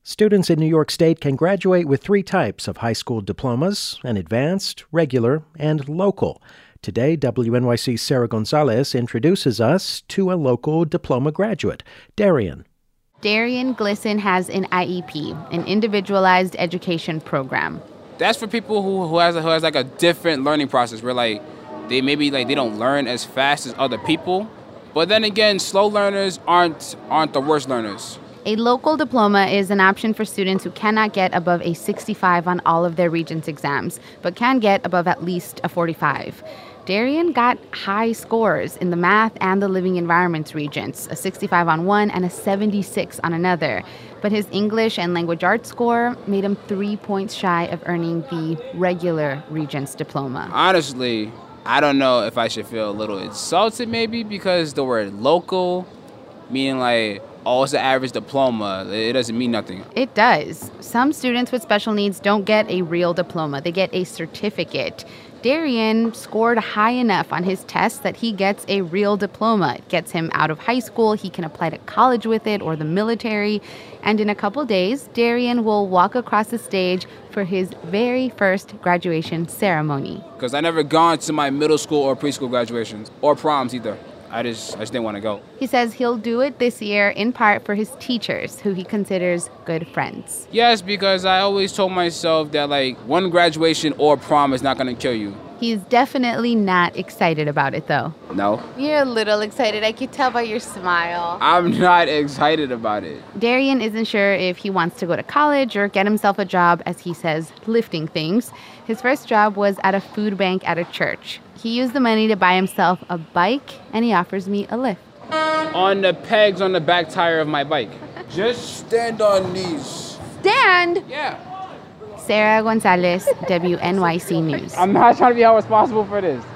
Students in New York State can graduate with 3 types of high school diplomas: an advanced, regular, and local. Today, WNYC's Sarah Gonzalez introduces us to a local diploma graduate, Darian. Darian Glisson has an IEP, an individualized education program. That's for people who has like a different learning process where they don't learn as fast as other people. But then again, slow learners aren't the worst learners. A local diploma is an option for students who cannot get above a 65 on all of their Regents exams, but can get above at least a 45. Darian got high scores in the math and the living environments Regents, a 65 on one and a 76 on another. But his English and language arts score made him 3 points shy of earning the regular Regents diploma. Honestly, I don't know if I should feel a little insulted maybe because the word local, meaning it's the average diploma, it doesn't mean nothing. It does. Some students with special needs don't get a real diploma. They get a certificate. Darian scored high enough on his test that he gets a real diploma. It gets him out of high school. He can apply to college with it or the military. And in a couple days, Darian will walk across the stage for his very first graduation ceremony. Because I never gone to my middle school or preschool graduations or proms either. I just didn't want to go. He says he'll do it this year in part for his teachers, who he considers good friends. Yes, because I always told myself that one graduation or prom is not going to kill you. He's definitely not excited about it, though. No. You're a little excited. I could tell by your smile. I'm not excited about it. Darian isn't sure if he wants to go to college or get himself a job, as he says, lifting things. His first job was at a food bank at a church. He used the money to buy himself a bike, and he offers me a lift. On the pegs on the back tire of my bike. Just stand on these. Stand? Yeah. Sarah Gonzalez, WNYC News. I'm not trying to be held responsible for this.